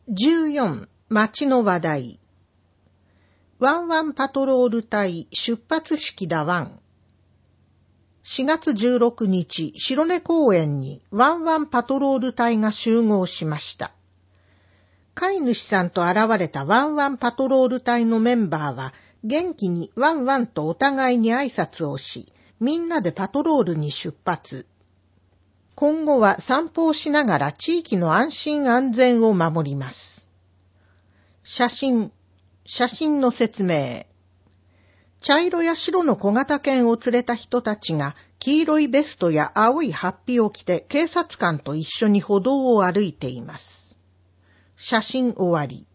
14、街の話題。ワンワンパトロール隊出発式だワン。4月16日、白根公園にワンワンパトロール隊が集合しました。飼い主さんと現れたワンワンパトロール隊のメンバーは、元気にワンワンとお互いに挨拶をし、みんなでパトロールに出発。今後は散歩をしながら地域の安心安全を守ります。写真の説明。茶色や白の小型犬を連れた人たちが黄色いベストや青いハッピを着て警察官と一緒に歩道を歩いています。写真終わり。